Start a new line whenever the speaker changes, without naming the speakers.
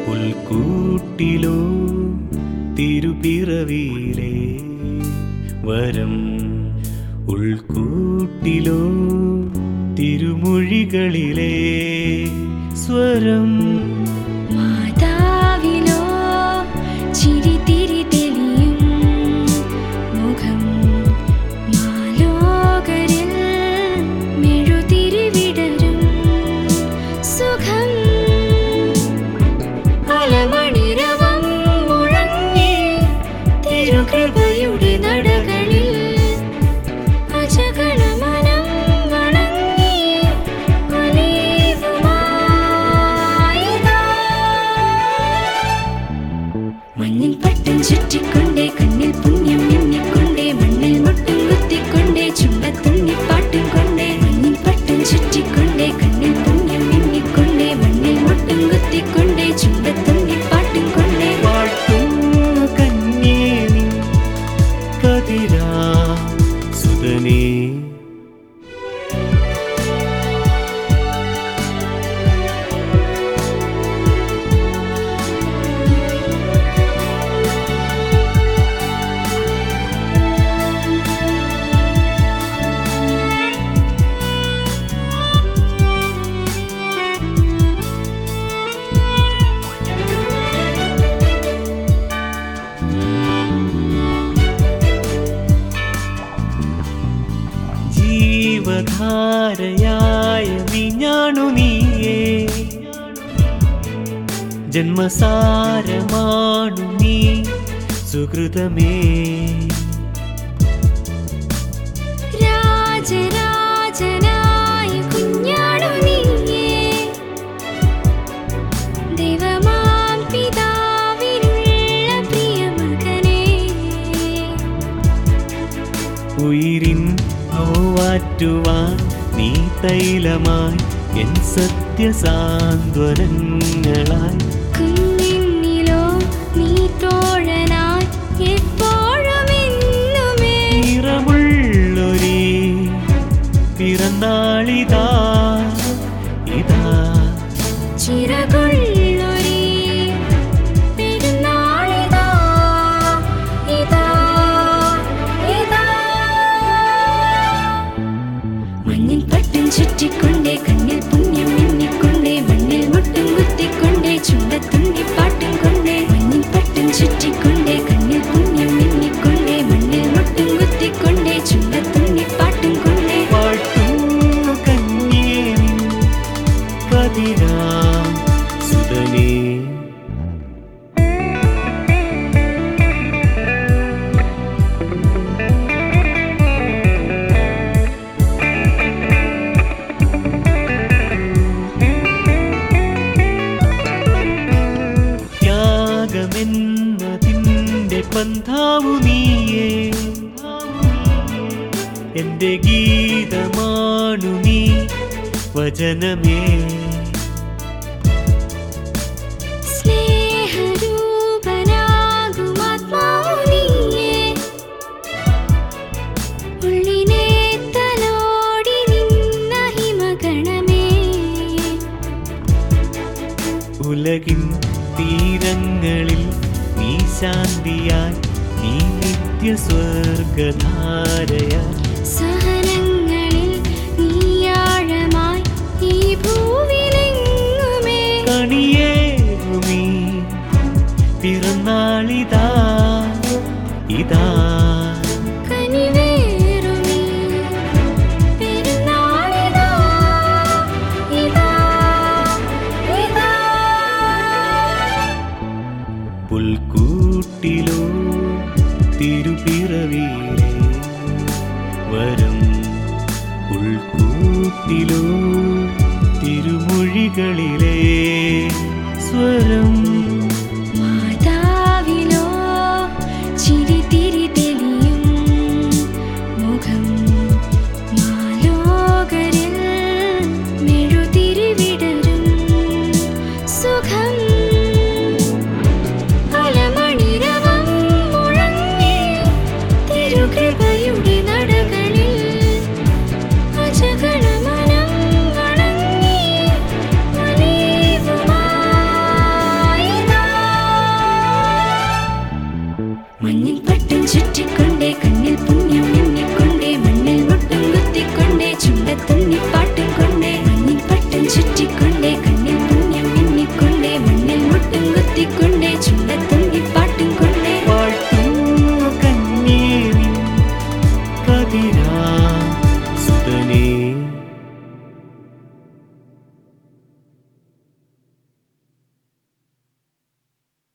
പുൽക്കൂട്ടിലോ തിരുപ്പിറവിയിലെ വരം, ഉൾക്കൂട്ടിലോ തിരുമൊഴികളിലെ സ്വരം.
മാതാവിലോ ചിരിതിരി തെളിയും മുഖം, മാലോകരിൽ മെഴുതിരി വിടരും സുഖം. അലമണിരവം മുഴങ്ങി തിരുകൃപയുടെ നടകളിൽ അജഗണമനം വണങ്ങി ഒലിവുമായിതാ. മഞ്ഞിൽ പട്ടം ചുറ്റിക്കൊണ്ടേ കണ്ണിൽ പുണ്യം മിന്നിക്കൊണ്ടേ മണ്ണിൽ മുട്ടും കുത്തിക്കൊണ്ടേ ചുണ്ടത്തുണ്ണി പാട്ടും കൊണ്ടേ. മഞ്ഞിൽ പട്ടം ചുറ്റിക്കൊണ്ടേ കണ്ണിൽ പുണ്യം മിന്നിക്കൊണ്ടേ മണ്ണിൽ മുട്ടും കുത്തിക്കൊണ്ടേ ചുണ്ടത്തുണ്ണി പാട്ടും കൊണ്ടേ.
വാഴ്ത്തുന്നു കന്യേ നിൻ കതിരാ സുതനേ. ജീവധാരയായ വിഞ്ഞാണു നീയേ, ജന്മസാരമാണു നീ സുഹൃതമേ.
രാജരാജനായ കുഞ്ഞാണു നീയേ, ദൈവമാം പിതാവിനുള്ള പ്രിയമകനേ.
ഉയിരിൻ നോവാറ്റുവാൻ നീ തൈലമായി എൻ സത്യസാന്ത്വനങ്ങളായി.
കുഞ്ഞിന്നിലോ നീ തോഴനായി എപ്പോഴും എന്നുമേ.
നിറമുള്ളൊരേ പിറന്നാളിതാ ഇതാ,
ചിറകുള്ളൊരേ പെരുന്നാളിതാ ഇതാ ഇതാ. മഞ്ഞിൽ പട്ടം ചുറ്റിക്കൊണ്ടേ കണ്ണിൽ പുണ്യം മിന്നിക്കൊണ്ടേ മണ്ണിൽ മുട്ടും കുത്തിക്കൊണ്ടേ ചുണ്ടത്തുണ്ണി പാട്ടും കൊണ്ടേ. മഞ്ഞിൽ പട്ടം ചുറ്റിക്കൊണ്ടേ കണ്ണിൽ പുണ്യം മിന്നിക്കൊണ്ടേ മണ്ണിൽ മുട്ടും കുത്തിക്കൊണ്ടേ ചുണ്ടത്തുണ്ണി പാട്ടും കൊണ്ടേ.
വാഴ്ത്തുന്നു കന്യേ നിൻ കതിരാ സുതനേ. ത്യാഗമെന്നതിൻ്റെ പന്ഥാവു നീയേ, എന്റെ ഗീതമാണു നീ വചനമേ.
സ്നേഹരൂപനാകുമാത്മാവു നീയേ, ഉള്ളിനെ തലോടി നിന്ന ഹിമഗണമേ.
ഉലകിൻ തീരങ്ങളിൽ നീ ശാന്തിയായി, നീ നിത്യസ്വർഗധാരയായി.
സഹനങ്ങളിൽ നീയാഴമായി ഈ ഭൂവിലെങ്ങുമേ.
കണിയേറുമീ പിറന്നാളിതാ ഇതാ,
കനിവേറുമീ പെരുന്നാളിതാ ഇതാ ഇതാ.
പുൽക്കൂട്ടിലോ തിരുപ്പിറവിയിലെ വരം, ഉൾക്കൂട്ടിലോ തിരുമൊഴികളിലെ സ്വരം.